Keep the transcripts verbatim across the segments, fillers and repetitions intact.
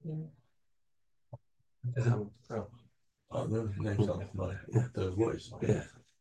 Um, oh, the name's on the voice. Yeah.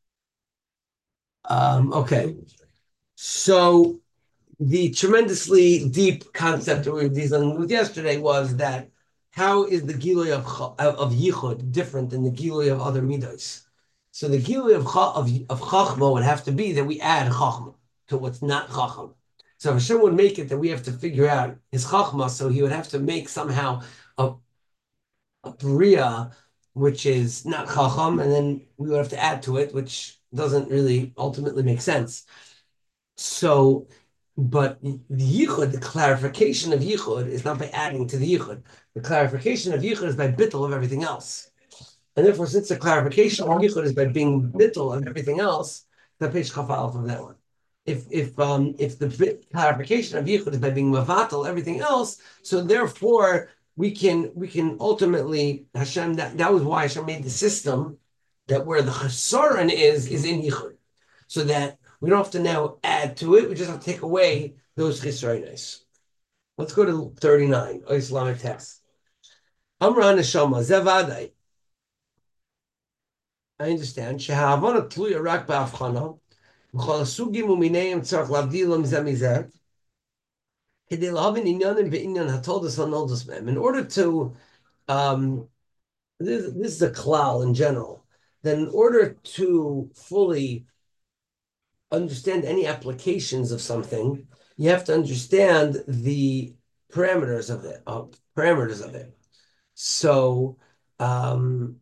Um, okay. So the tremendously deep concept that we were dealing with yesterday was that how is the Gilui of, of, of Yichud different than the Gilui of other Midos? So the Gilui of, of, of Chachma would have to be that we add Chachma to what's not Chacham. So if Hashem would make it that we have to figure out his Chachma, so he would have to make somehow a, a Bria, which is not Chacham, and then we would have to add to it, which doesn't really ultimately make sense. So, but the yichud, the clarification of yichud is not by adding to the yichud. The clarification of yichud is by bittul of everything else. And therefore, since the clarification of yichud is by being bittul of everything else, the page chafal from that one. If if um if the bit, clarification of yichud is by being mavatal everything else, so therefore we can we can ultimately Hashem that, that was why Hashem made the system that where the chasaron is is in yichud, so that we don't have to now add to it. We just have to take away those chisronos. Let's go to thirty-nine, Islamic text. Amra neshama zevadai. I understand. Shehavana tluya rak ba'avchana. V'chol sugim u'mineim tzarich lavdilam zemizeh. Kedei lahavin inyanim be'inyan hatoldas v'noldas mem. In order to, um, this, this is a klal in general, then in order to fully understand any applications of something, you have to understand the parameters of it, uh, parameters of it. So, um,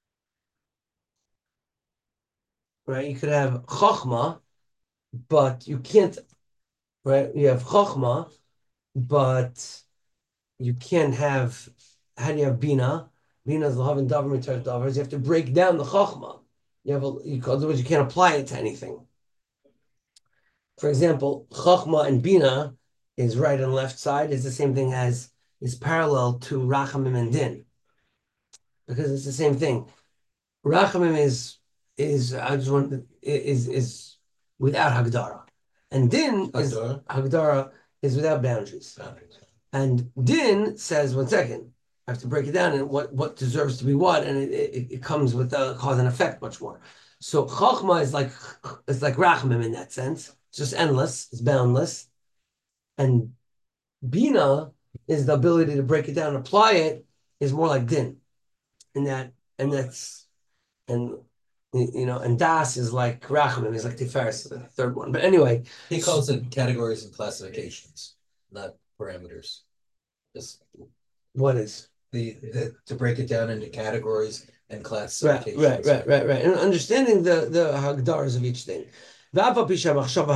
right, you could have chachma, but you can't, right? You have chachma, but you can't have, how do you have bina? Bina is lahavin davar mitar davars. You have to break down the chachma. You have, a, you, otherwise you can't apply it to anything. For example, Chachma and Bina is right and left side is the same thing as is parallel to Rachamim and Din, because it's the same thing. Rachamim is is I just want is is without Hagdara, and Din is Hagdara, Hagdara is without boundaries. boundaries. And Din says, one second, I have to break it down and what what deserves to be what, and it, it, it comes with the cause and effect much more. So Chachma is like it's like Rachamim in that sense. It's just endless, it's boundless. And Bina is the ability to break it down and apply it is more like Din. And that, and that's, and you know, and Das is like Rachamim, is like Tiferes, the third one. But anyway. He calls it categories and classifications, not parameters. Just what is? The, the to break it down into categories and classifications. Right, right, right, right, right. And understanding the, the Hagdars of each thing. And even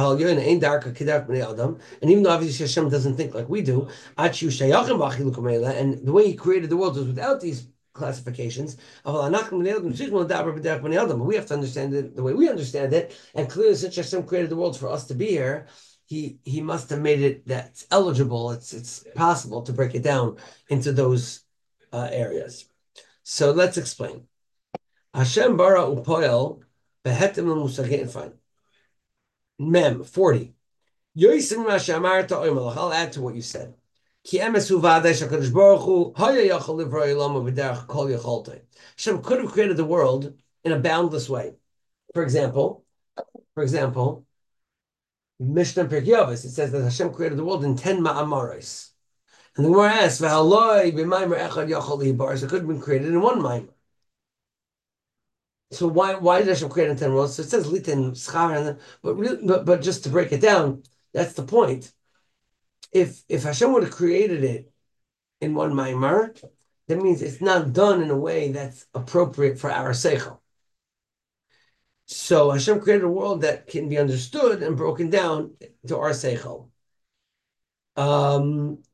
though obviously Hashem doesn't think like we do, and the way he created the world was without these classifications. We have to understand it the way we understand it. And clearly, since Hashem created the world for us to be here, he he must have made it that it's eligible, it's it's possible to break it down into those uh, areas. So let's explain. Hashem bara upoel behetem l'musagin. Fine. Mem forty. Yoisim Rashamarta Oimalach. I'll add to what you said. Ki emes uvadesh Hakadosh Baruch Hu haya yachol livrei olam v'derech kol yacholtei. Hashem could have created the world in a boundless way. For example, for example, Mishnah Pirkei Avos, it says that Hashem created the world in ten ma'amaros. And the Gemara asks, "V'haloi b'maimer echad yachol libar." So it could have been created in one maimer. So why why did Hashem create in ten worlds? So it says litin schar, but really, but but just to break it down, that's the point. If if Hashem would have created it in one maimer, that means it's not done in a way that's appropriate for our seichel. So Hashem created a world that can be understood and broken down to our seichel. Um,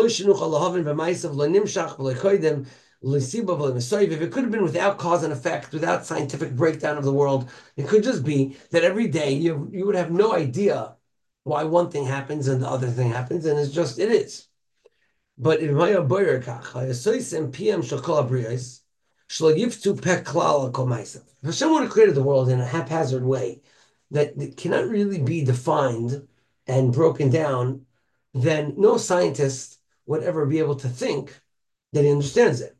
if it could have been without cause and effect, without scientific breakdown of the world, it could just be that every day you, you would have no idea why one thing happens and the other thing happens, and it's just, it is. But if Hashem would have created the world in a haphazard way that cannot really be defined and broken down, then no scientist would ever be able to think that he understands it.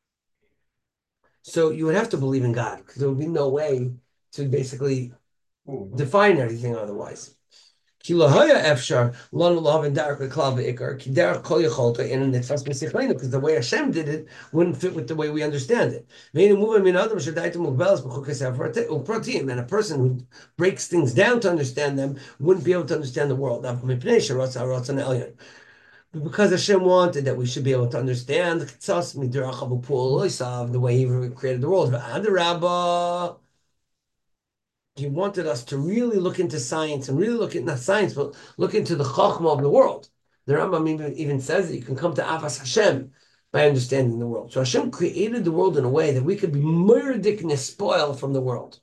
So you would have to believe in God because there would be no way to basically define anything otherwise. Because the way Hashem did it wouldn't fit with the way we understand it. And a person who breaks things down to understand them wouldn't be able to understand the world. But because Hashem wanted that we should be able to understand the way He created the world. He wanted us to really look into science and really look at not science, but look into the chachma of the world. The Rambam even, even says that you can come to Avas Hashem by understanding the world. So Hashem created the world in a way that we could be murdik nespoil from the world.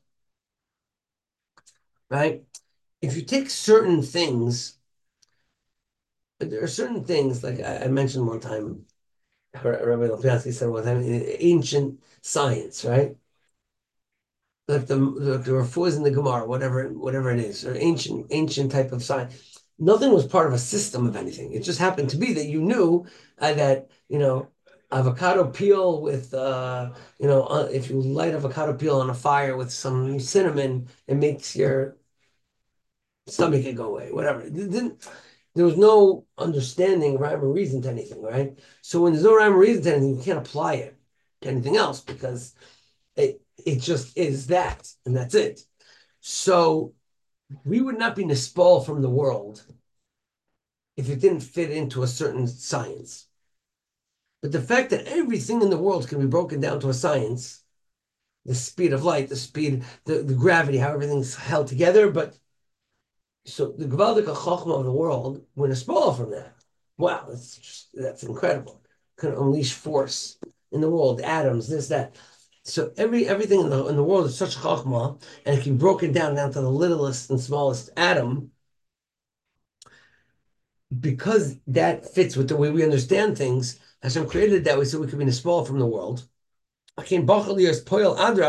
Right? If you take certain things, there are certain things, like I, I mentioned one time, Rabbi Lopiansky said one time, ancient science, right? Like the the, the refuahs in the Gemara, whatever whatever it is, or ancient ancient type of science. Nothing was part of a system of anything. It just happened to be that you knew uh, that you know avocado peel with uh, you know uh, if you light avocado peel on a fire with some cinnamon, it makes your stomach can go away. Whatever. It didn't, there was no understanding, rhyme or reason to anything, right? So when there's no rhyme or reason to anything, you can't apply it to anything else because it it just is that, and that's it. So we would not be nispal from the world if it didn't fit into a certain science. But the fact that everything in the world can be broken down to a science, the speed of light, the speed, the, the gravity, how everything's held together, but so the Gavaldik Chachma of the world, we're nispal from that. Wow, that's just, that's incredible. Can unleash force in the world, atoms, this, that. So every everything in the in the world is such chachma, and it can be broken down down to the littlest and smallest atom, because that fits with the way we understand things. Hashem created it that way so we could be nispal from the world. He wanted us to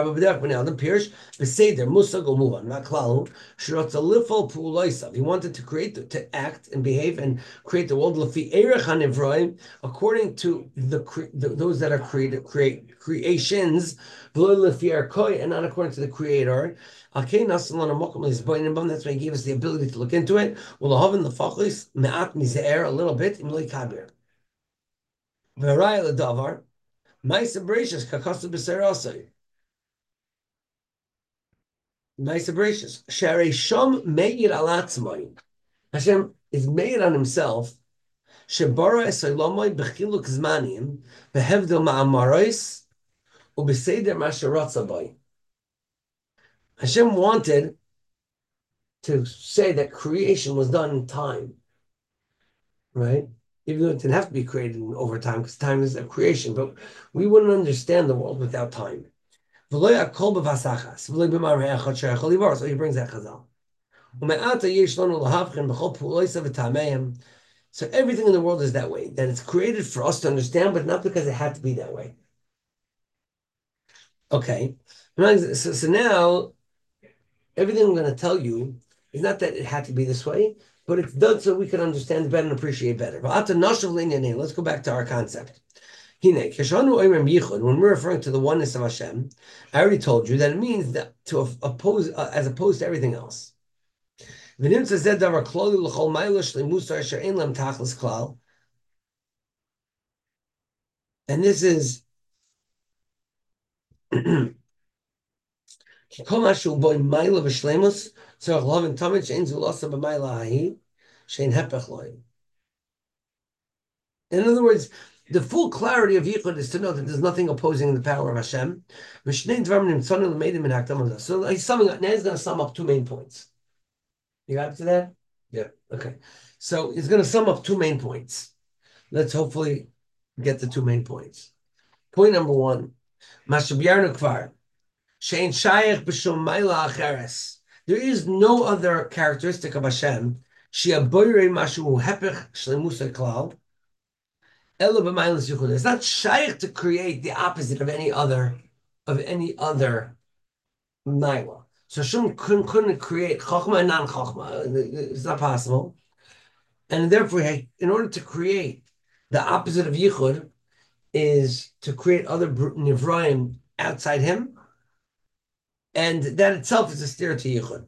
create, to act and behave and create the world according to the, the those that are created, create creations, and not according to the Creator. That's why He gave us the ability to look into it. A little bit. Maisa Bereshis kakasu b'serasai. Maisa Bereshis. Sharei shom meir alatzmai. Hashem is made on Himself. Shebara esolamai b'chiluk zmanim behevdil ma'amaros ubeseder masharatzabai. Hashem wanted to say that creation was done in time, right? Even though it didn't have to be created over time, because time is a creation, but we wouldn't understand the world without time. So he brings that chazal. So everything in the world is that way, that it's created for us to understand, but not because it had to be that way. Okay, so, so now everything I'm going to tell you is not that it had to be this way, but it's done so we can understand better and appreciate better. Let's go back to our concept. When we're referring to the oneness of Hashem, I already told you that it means that to oppose, uh, as opposed to everything else. And this is in other words, the full clarity of Yichud is to know that there's nothing opposing the power of Hashem. So he's summing up, now he's going to sum up two main points. You got up to that? Yeah. Okay. So he's going to sum up two main points. Let's hopefully get the two main points. Point number one, there is no other characteristic of Hashem it's not shaykh to create the opposite of any other of any other naila. So Hashem couldn't, couldn't create chachma and non-chachma. It's not possible. And therefore, in order to create the opposite of yichud, is to create other Nivraim outside him, and that itself is a steer to Yichud.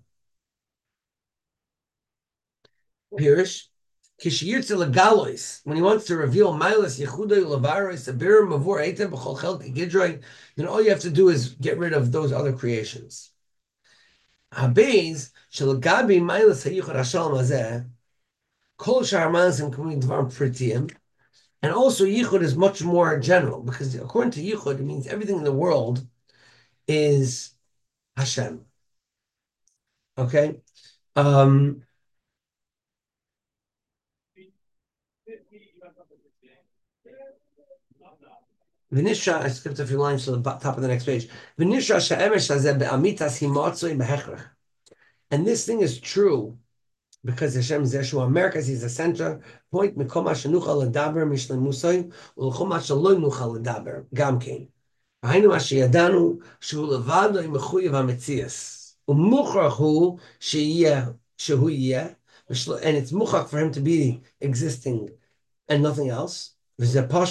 Pirish, Kishiyitz legalois, when he wants to reveal Milas Yehuda Lavaris, Abir Mavur Eitem B'chol Chelki Gidroi, then all you have to do is get rid of those other creations. Habez Shelagabi Milas Hayichud Hashalom Hazeh, Kol Shar Masim Kamim Dvar Pritiyim, and also Yichud is much more general because according to Yichud it means everything in the world is Hashem. Okay. Um, Vinisha, I skipped a few lines to the top of the next page. Vinisha she'emesh hazeh be'amitas himotzoi b'hechrech. And this thing is true because Hashem is Yeshua Americas, he's the center point. Mikoma shenucha ledaber mishlen musay ulchoma shelo nucha ledaber gamkein. Hainu ashiyadanu shu levado imechuyev hametzias umuchach hu sheyeh shehu yeh, and it's muchach for him to be existing and nothing else. Now,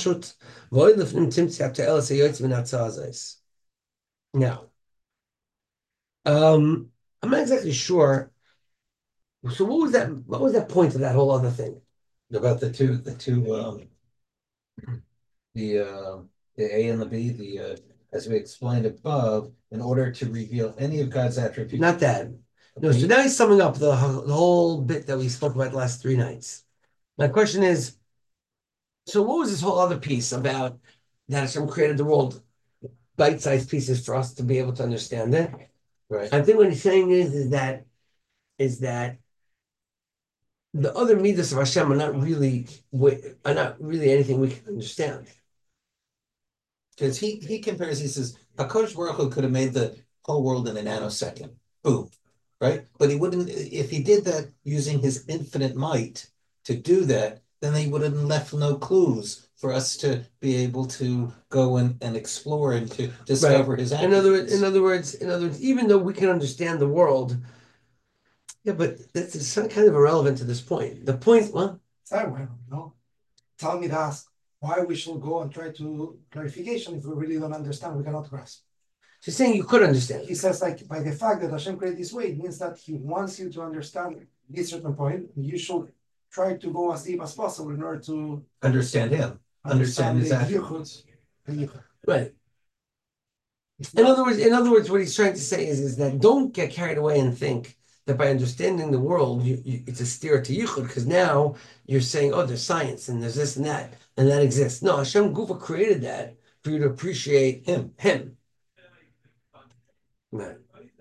um, I'm not exactly sure. So, what was that? What was that point of that whole other thing about the two, the two, um, the uh, the A and the B, the uh, as we explained above, in order to reveal any of God's attributes. Not that. No. So now he's summing up the, the whole bit that we spoke about the last three nights. My question is. So what was this whole other piece about that Hashem created the world bite-sized pieces for us to be able to understand it? Right. I think what he's saying is, is that is that the other midas of Hashem are not really are not really anything we can understand. Because he he compares, he says, HaKadosh Baruch Hu could have made the whole world in a nanosecond. Boom. Right? But he wouldn't, if he did that using his infinite might to do that, then they would have left no clues for us to be able to go and, and explore and to discover right. his attributes. In other words, in other words, in other words, even though we can understand the world, yeah, but that's some kind of irrelevant to this point. The point, well, sorry, well, no. Tell me to ask why we should go and try to clarification if we really don't understand, we cannot grasp. She's saying you could understand. He says, like, by the fact that Hashem created this way, it means that he wants you to understand this certain point. You should try to go as deep as possible in order to understand him, understand, understand his attributes. Right. In other words, in other words, what he's trying to say is, is that don't get carried away and think that by understanding the world, you, you, it's a steer to Yichud, because now you're saying, oh, there's science and there's this and that, and that exists. No, Hashem Gufa created that for you to appreciate him, him. Right.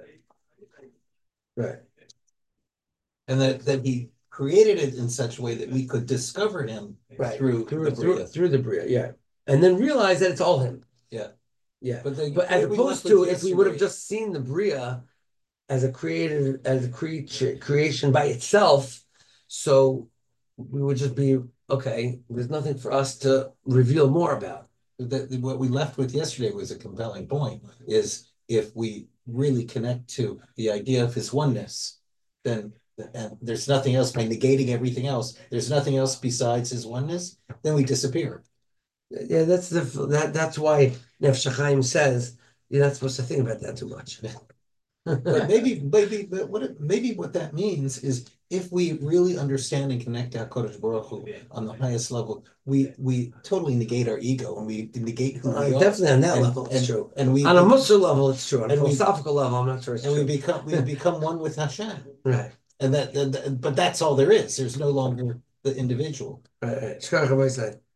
Right. And that, that he created it in such a way that we could discover him right. through, through, the through, through the Bria, yeah. And then realize that it's all him. Yeah. Yeah. But, the, but as opposed to if yesterday, we would have just seen the Bria as a created as a creature creation by itself, so we would just be okay, there's nothing for us to reveal more about. That what we left with yesterday was a compelling point, is if we really connect to the idea of his oneness, then and there's nothing else, by negating everything else, there's nothing else besides his oneness, then we disappear. Yeah, that's the that that's why Nefesh HaChaim says you're not supposed to think about that too much. But maybe, maybe, but what it, maybe what that means is if we really understand and connect to HaKadosh Baruch Hu on the highest level, we we totally negate our ego and we negate who uh, we are. Definitely on that and, level, it's and, true. And we on a Musar level, it's true. On a philosophical we, level, I'm not sure it's and true. And we become we become one with Hashem. Right. And that, and, but that's all there is. There's no longer the individual. Right. Right.